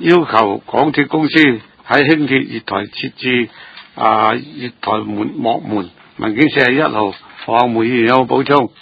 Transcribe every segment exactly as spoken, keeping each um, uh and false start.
要求港鐵公司喺輕鐵月台設置啊月台門幕門。文件四十一號，何厚梅議員有冇補充？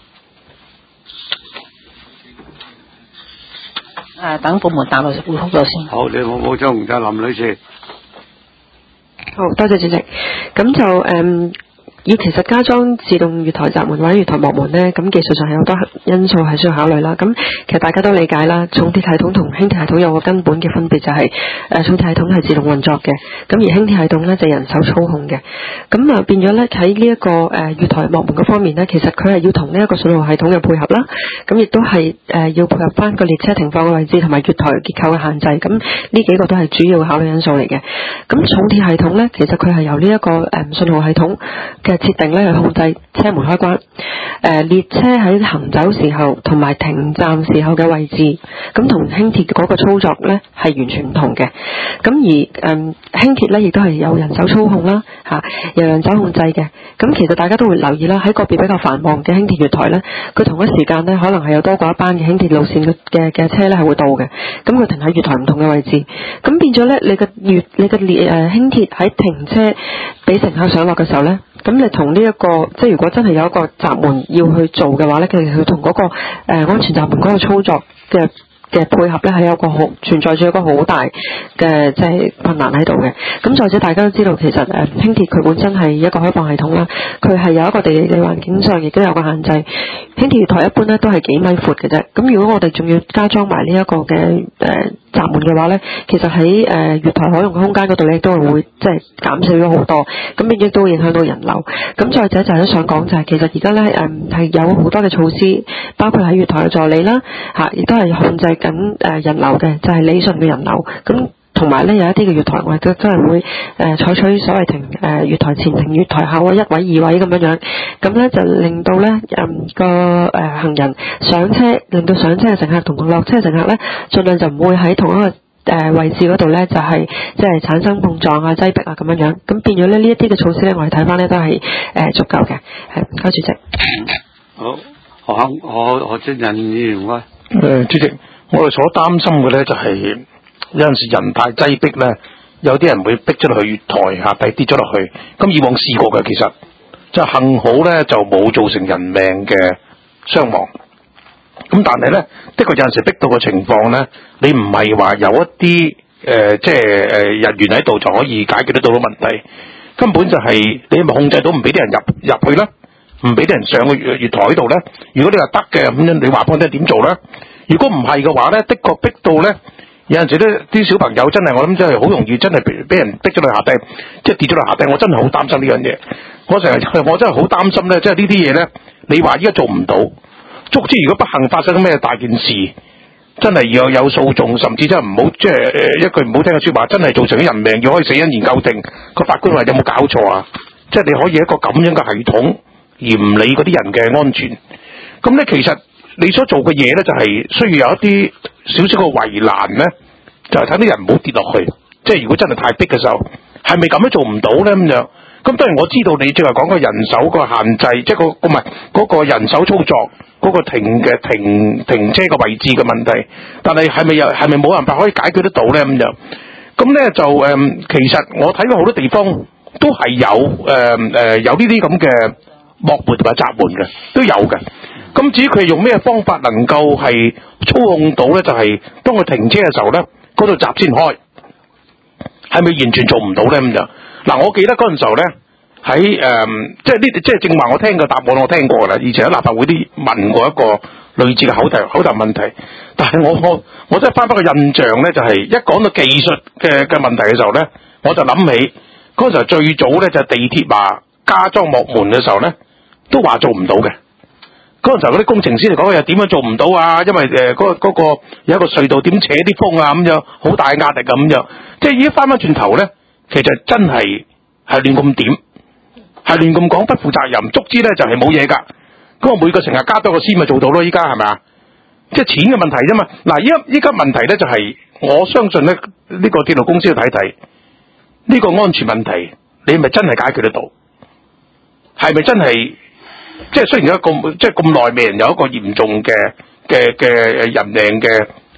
誒，等部門答落回覆咗先。 好，你冇補充，就林女士。 好多謝主席。咁就誒。嗯以其實加裝自動月台閘門或者月台幕門呢，咁技術上係好多因素係需要考慮啦。咁其實大家都理解啦，重鐵系統同輕鐵系統有個根本嘅分別就係、是，誒、呃、重鐵系統係自動運作嘅，咁而輕鐵系統呢就人手操控嘅。咁啊變咗呢喺呢一個誒、呃、月台幕門嗰方面呢，其實佢係要同呢一個信號系統嘅配合啦。咁亦都係誒、呃、要配合翻個列車停放嘅位置同埋月台結構嘅限制。咁呢幾個都係主要嘅考慮因素嚟嘅。咁重鐵系統呢，其實佢係由呢、這、一個誒、呃、信號系統嘅設定咧去控制車門開關，誒、呃、列車喺行走時候同埋停站時候嘅位置，咁同輕鐵嗰個操作咧係完全唔同嘅。咁而誒、呃、輕鐵咧亦都係有人手操控啦，嚇、啊、由人手控制嘅。咁其實大家都會留意啦，喺個別比較繁忙嘅輕鐵月台咧，佢同一時間咧可能係有多過一班嘅輕鐵路線嘅嘅車咧係會到嘅。咁佢停喺月台唔同嘅位置，咁變咗咧你嘅月你嘅列誒輕鐵喺停車俾乘客上落嘅時候咧。咁你同呢一個，即係如果真係有一個閘門要去做嘅話咧，其實佢同嗰個誒、呃、安全閘門嗰個操作嘅嘅配合咧，係有個好存在住一個好大嘅即係困難喺度嘅。咁再者大家都知道，其實誒、呃、輕鐵佢本身係一個開放系統啦，佢係有一個地理環境上亦都有個限制。輕鐵月台一般咧都係幾米闊嘅啫。咁如果我哋仲要加裝埋呢一個嘅誒、呃閘門嘅話咧，其實喺誒、呃、月台可用嘅空間嗰度咧，都係會即係減少咗好多，咁亦都會影響到人流。咁再者就係都想講就係、是，其實而家咧誒係有好多嘅措施，包括喺月台嘅助理啦，嚇，亦都係控制緊誒人流嘅，就係、是、理順嘅人流。咁同埋咧有一啲嘅月台，我哋都真係會誒、呃、採取所謂停誒、呃、月台前停月台後一位二位咁樣樣，咁咧就令到咧誒個誒行人上車，令到上車嘅乘客同落車嘅乘客咧，盡量就唔會喺同一個誒、呃、位置嗰度咧，就係即係產生碰撞啊、擠迫啊咁樣樣。咁變咗咧呢一啲嘅措施咧，我哋睇翻咧都係誒、呃、足夠嘅。係唔該主席。 好，何肯何何俊仁議員啊。 誒，主席，我哋所擔心嘅咧就係、是。有陣時人太擠迫咧，有啲人會逼咗落去月台下底跌咗落去。咁以往試過嘅，其實就幸好咧就冇造成人命嘅傷亡。咁但係咧，的確有陣時逼到嘅情況咧，你唔係話有一啲誒、呃、即係誒人員喺度就可以解決得到嘅問題。根本就係、是、你咪控制到唔俾啲人入入去啦，唔俾啲人上去月月台度咧。如果你話得嘅咁樣，你話幫我聽點做咧？如果唔係嘅話咧，的確逼到咧。有陣時咧，啲小朋友真係我諗真係好容易，真係俾俾人逼咗落下底，即係跌咗落下底。我真係好擔心呢樣嘢。我成日我真係好擔心咧，即係呢啲嘢咧，你話依家做唔到，足之如果不幸發生咩大件事，真係要有訴訟，甚至真係唔好即係誒一句唔好聽嘅說話，真係造成咗人命，要可以死因研究庭個法官話有冇搞錯啊？即係你可以一個咁樣嘅系統而唔理嗰啲人嘅安全。咁咧其實你所做嘅嘢咧，就係需要有一啲少少嘅圍欄咧，就係睇啲人唔好跌落去。即係如果真係太逼嘅時候，係咪咁樣做唔到咧？咁樣咁當然我知道你正係講個人手個限制，即係個唔係嗰個人手操作嗰個停嘅停停車嘅位置嘅問題。但係係咪又係咪冇辦法可以解決得到咧？咁樣咁咧就誒、呃，其實我睇過好多地方都係有誒誒、呃、有呢啲咁嘅幕門同埋閘門嘅，都有嘅。咁至於佢用咩方法能夠係操控到咧？就係、是、當佢停車嘅時候咧，嗰度閘先開，係咪完全做唔到咧？咁就嗱，我記得嗰陣時候咧，喺誒、呃、即係呢即係正話我聽個答案我聽過啦，以前喺立法會啲問過一個類似嘅口頭口頭問題，但係我我我真係翻返個印象咧，就係、是、一講到技術嘅嘅問題嘅時候咧，我就諗起嗰陣時候最早咧就係、地鐵話加裝幕門嘅時候咧，都話做唔到嘅。嗰陣時候嗰啲工程師嚟講又點樣做唔到啊？因為誒嗰、呃嗰個、嗰個有一個隧道點扯啲風啊咁樣，好大壓力咁樣。即係而家翻翻轉頭咧，其實真係係亂咁點，係亂咁講，不負責任，足之咧就係冇嘢㗎。咁我每個乘客加多個先咪做到咯，依家係咪啊？即係錢嘅問題啫嘛。嗱，依家依家問題咧就係、係、我相信咧呢、呢個鐵路公司要睇睇呢個安全問題，你係咪真係解決得到？係咪真係？即係雖然有一個即係咁耐未人有一個嚴重嘅嘅嘅人命嘅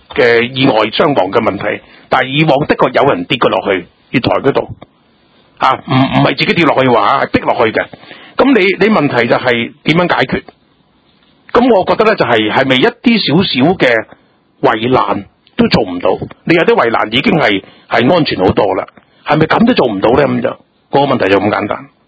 嘅意外傷亡嘅問題，但係以往的確有人跌過落去月台嗰度，啊，唔唔係自己跌落去話，係逼落去嘅。咁你你問題就係點樣解決？咁我覺得咧就係係咪一啲少少嘅圍欄都做唔到？你有啲圍欄已經係係安全好多啦，係咪咁都做唔到咧？咁就個問題就咁簡單。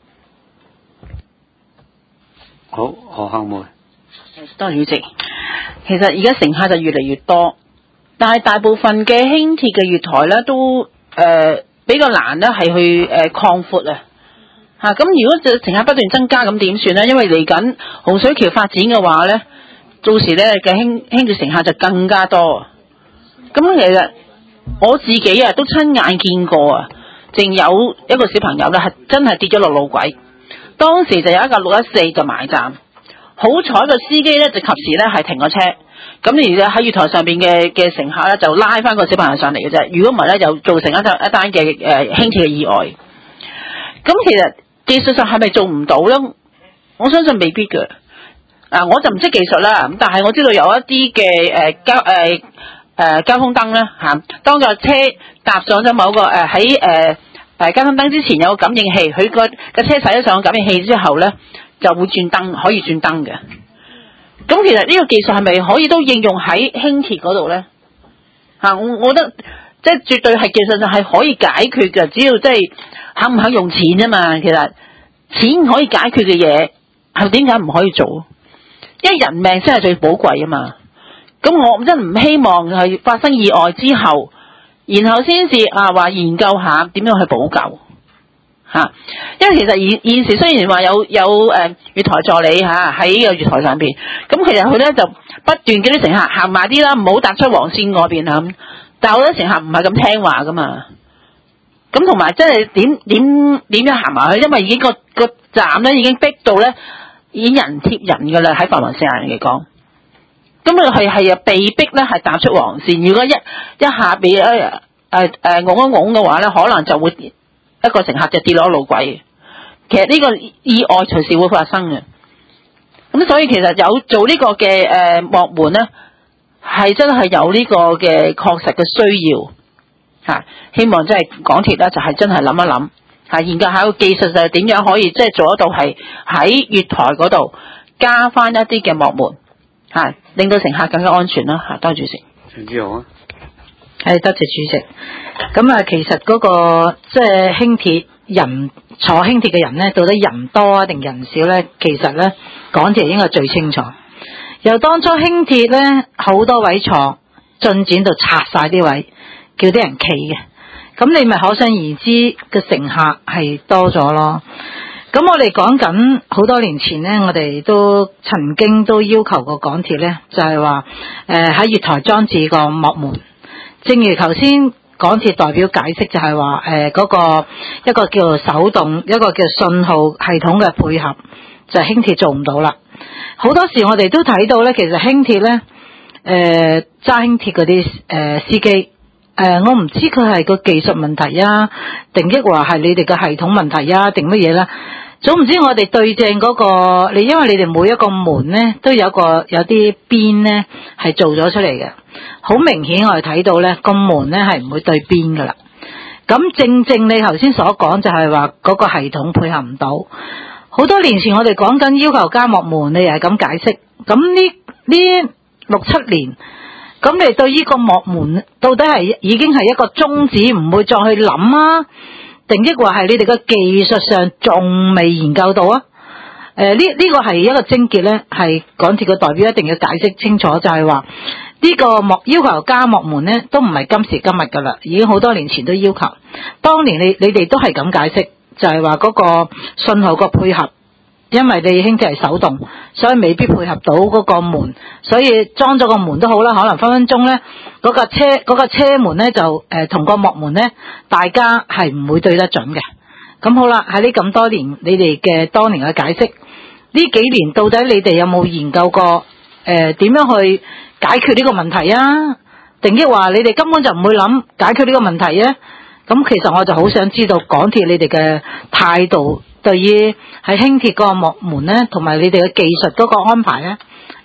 好，何孝梅。 多謝主席。其實而家乘客就越嚟越多，但係大部分嘅輕鐵嘅月台咧都誒、呃、比較難咧係去誒擴闊啊嚇。咁如果就乘客不斷增加，咁點算咧？因為嚟緊洪水橋發展嘅話咧，到時咧嘅輕輕鐵乘客就更加多。咁其實我自己啊都親眼見過啊，淨有一個小朋友咧係真係跌咗落路軌，當時就有一架六一四就埋站。好彩個司機咧就及時咧係停咗車，咁而喺月台上邊嘅嘅乘客咧就拉翻個小朋友上嚟嘅啫。如果唔係咧，就造成一單一單嘅誒輕鐵嘅意外。咁其實技術上係咪做唔到咧？我相信未必嘅。啊，我就唔識技術啦，咁但係我知道有一啲嘅誒交誒誒交通燈咧嚇，當個車搭上咗某個誒喺誒誒交通燈之前有個感應器，佢個個車駛咗上個感應器之後咧，就會轉燈，可以轉燈嘅。咁其實呢個技術係咪可以都應用喺輕鐵嗰度咧？嚇，我我覺得即係絕對係技術上係可以解決嘅，只要即係肯唔肯用錢啫嘛。其實錢可以解決嘅嘢，係點解唔可以做？因為人命先係最寶貴啊嘛。咁我真係唔希望係發生意外之後，然後先至啊話研究下點樣去補救。吓，因為其實現現時雖然話有有誒、呃、月台助理吓喺個月台上邊，咁其實佢咧就不斷叫啲乘客行埋啲啦，唔好踏出黃線嗰邊啊。但係好多乘客唔係咁聽話噶嘛，咁同埋即係點點點樣行埋去，因為已經個個站咧已經逼到咧已經人貼人噶啦，喺繁忙時間嚟講，咁佢係係啊被逼咧係踏出黃線。如果一一下俾誒誒誒㧬一㧬嘅話咧，可能就會一個乘客就跌落路軌。其實呢個意外隨時會發生嘅。咁所以其實有做呢個嘅誒幕門咧，係真係有呢個嘅確實嘅需要嚇。希望即係港鐵咧就係真係諗一諗嚇，研究下個技術就係點樣可以即係做得到係喺月台嗰度加翻一啲嘅幕門嚇，令到乘客更加安全啦嚇。多謝主席。 陳志豪啊。 係，多謝主席。咁啊，其實嗰、那個即係輕鐵人坐輕鐵嘅人咧，到底人多啊定人少咧？其實咧，港鐵應該最清楚。由當初輕鐵咧，好多位坐，進展到拆晒啲位，叫啲人企嘅。咁你咪可想而知嘅乘客係多咗咯。咁我哋講緊好多年前咧，我哋都曾經都要求過港鐵咧，就係話誒喺月台裝置個幕門。正如頭先港鐵代表解釋，就係話誒嗰個一個叫做手動，一個叫信號系統嘅配合，就係輕鐵做唔到啦。好多時我哋都睇到咧，其實輕鐵咧誒揸輕鐵嗰啲誒司機誒、呃，我唔知佢係個技術問題啊，定抑或係你哋嘅系統問題啊，定乜嘢啦？總唔知我哋對正嗰、那個你，因為你哋每一個門咧都有個有啲邊咧係做咗出嚟嘅。好明顯我哋睇到咧個門咧係唔會對邊噶啦。咁正正你頭先所講就係話嗰個系統配合唔到。好多年前我哋講緊要求加幕門，你又係咁解釋。咁呢呢六七年，咁你對呢個幕門到底係已經係一個宗旨，唔會再去諗啊？定抑或係你哋嘅技術上仲未研究到啊？誒呢呢個係一個症結咧，係港鐵嘅代表一定要解釋清楚，就係話呢個幕要求加幕門咧，都唔係今時今日噶啦，已經好多年前都要求。當年你你哋都係咁解釋，就係話嗰個信號個配合，因為你輕鐵係手動，所以未必配合到嗰個門，所以裝咗個門都好啦，可能分分鐘咧嗰個車嗰個車門咧就誒同個幕門咧，大家係唔會對得準嘅。咁好啦，喺呢咁多年你哋嘅當年嘅解釋，呢幾年到底你哋有冇研究過誒點樣去解決呢個問題啊？定抑話你哋根本就唔會諗解決呢個問題啊？咁其實我就好想知道港鐵你哋嘅態度，對於喺輕鐵嗰個幕門咧，同埋你哋嘅技術嗰個安排咧，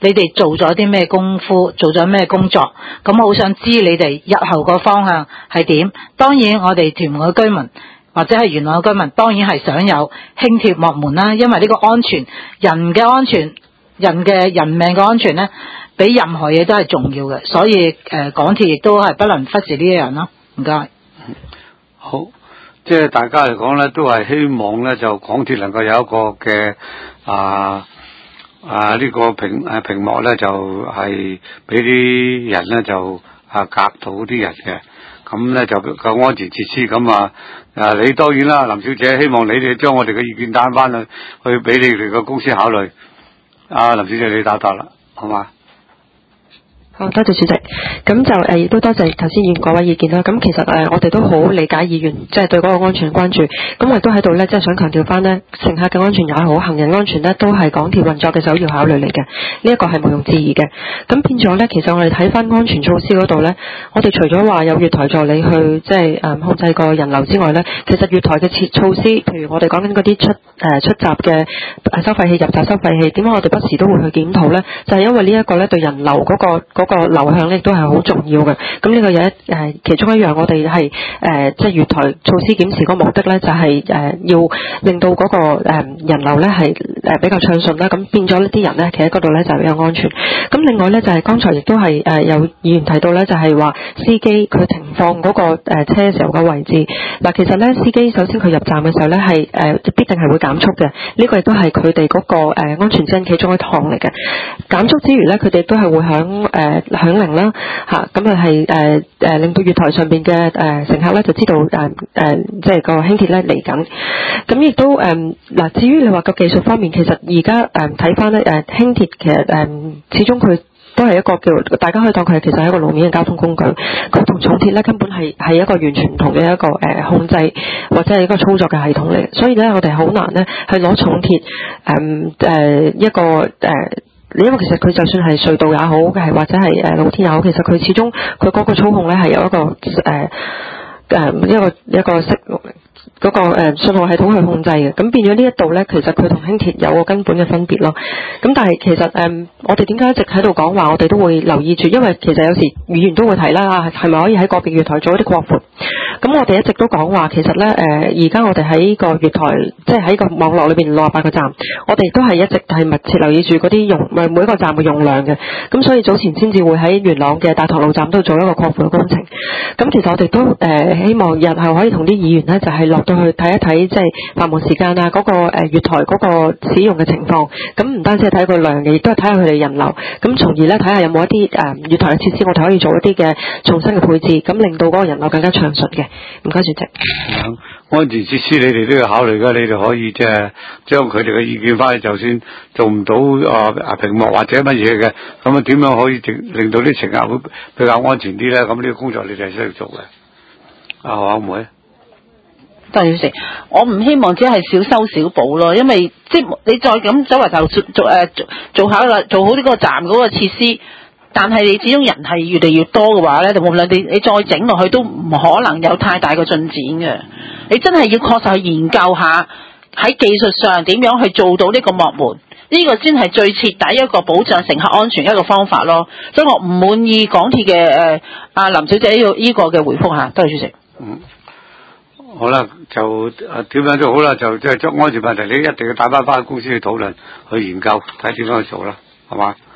你哋做咗啲咩功夫，做咗咩工作，咁好想知你哋日後個方向係點。當然我哋屯門嘅居民或者係元朗嘅居民當然係想有輕鐵幕門啦，因為呢個安全，人嘅安全，人嘅人命嘅安全呢，比任何嘢都係重要嘅，所以誒、呃、港鐵亦都係不能忽視呢一樣咯。唔該。 好，即係大家嚟講咧，都係希望咧就港鐵能夠有一個嘅啊啊呢、這個屏誒屏幕咧就係俾啲人咧就啊隔到啲人嘅，咁咧就夠安全設施咁啊。啊你當然啦，林小姐，希望你哋將我哋嘅意見單翻去去俾你哋個公司考慮。啊林小姐，你答答啦，好嘛？ 好多謝主席，咁就誒亦都多謝頭先議員嗰位意見啦。咁其實誒、呃、我哋都好理解議員即係對嗰個安全關注，咁我亦都喺度咧即係想強調翻呢，乘客嘅安全也好，行人安全呢都係港鐵運作嘅首要考慮嚟嘅，呢一個係毋庸置疑嘅。咁變咗咧，其實我哋睇翻安全措施嗰度咧，我哋除咗話有月台助理去即係誒控制個人流之外咧，其實月台嘅設措施，譬如我哋講緊嗰啲出誒、呃、出閘嘅收費器、入閘收費器，點解我哋不時都會去檢討咧？就係、是、因為呢一個咧對人流嗰、那個嗰、那個流向咧都係好重要嘅。咁呢個有一誒、呃、其中一樣我哋係誒即係月台措施檢視個目的咧，就係、是、誒、呃、要令到嗰、那個誒、呃、人流咧係誒比較暢順啦。咁變咗呢啲人咧企喺嗰度咧就比較安全。咁另外咧就係、是、剛才亦都係誒有議員提到咧，就係、是、話司機佢停放嗰、那個誒、呃、車時候嘅位置。嗱，其實咧司機首先佢入站嘅時候咧係誒必定係會減速嘅。呢、這個亦都係佢哋嗰個誒、呃、安全指引其中一項嚟嘅。減速之餘咧，佢哋都係會響誒。呃響鈴啦嚇，咁啊係誒誒令到月台上邊嘅誒乘客咧就知道誒誒、呃、即係個輕鐵咧嚟緊。咁亦都誒嗱，至於你話個技術方面，其實而家誒睇翻咧誒輕鐵其實誒、呃、始終佢都係一個叫大家可以當佢係其實係一個路面嘅交通工具，佢同重鐵咧根本係係一個完全唔同嘅一個誒、呃、控制或者係一個操作嘅系統嚟，所以咧我哋好難咧去攞重鐵誒誒一個誒。呃因為其實佢就算係隧道也好，係或者係誒露天也好，其實佢始終佢嗰個操控咧係有一個誒誒、呃呃、一個一個識嗰、那個誒信號系統去控制嘅，咁變咗呢一度咧，其實佢同輕鐵有個根本嘅分別咯。咁但係其實誒、呃，我哋點解一直喺度講話，我哋都會留意住，因為其實有時議員都會提啦，係咪可以喺個別月台做一啲擴闊？咁我哋一直都講話，其實咧誒，而、呃、家我哋喺個月台，即係喺個網絡裏邊六十八個站，我哋都係一直係密切留意住嗰啲用每每一個站嘅用量嘅。咁所以早前先至會喺元朗嘅大棠路站都做一個擴闊嘅工程。咁其實我哋都誒、呃、希望日後可以同啲議員咧，就係、是、落到去睇一睇，即係繁忙時間啊，嗰、那個誒、呃、月台嗰個使用嘅情況。咁唔單止係睇個量嘅，亦都係睇下佢哋人流。咁從而咧睇下有冇一啲誒、呃、月台嘅設施，我哋可以做一啲嘅重新嘅配置，咁令到嗰個人流更加暢順嘅。唔該，主席。 嗯、安全設施你哋都要考慮㗎，你哋可以即係將佢哋嘅意見翻去，就算做唔到啊、呃、屏幕或者乜嘢嘅，咁啊點樣可以令到啲乘客會比較安全啲咧？咁呢個工作你哋係需要做嘅。啊，好妹。 多謝主席，我唔希望只係小修小補咯，因為即係你再咁走埋頭做做誒做做下啦，做好呢個站嗰個設施，但係你始終人係越嚟越多嘅話咧，就無論你你再整落去都唔可能有太大嘅進展嘅。你真係要確實去研究下喺技術上點樣去做到呢個幕門，呢、這個先係最徹底一個保障乘客安全一個方法咯。所以我唔滿意港鐵嘅誒阿林小姐呢、這個呢、這個嘅回覆嚇，多謝主席。 嗯。好啦，就誒點樣都好啦，就即係將安全問題，你一定要帶翻翻公司去討論、去研究，睇點樣去做啦，係嘛？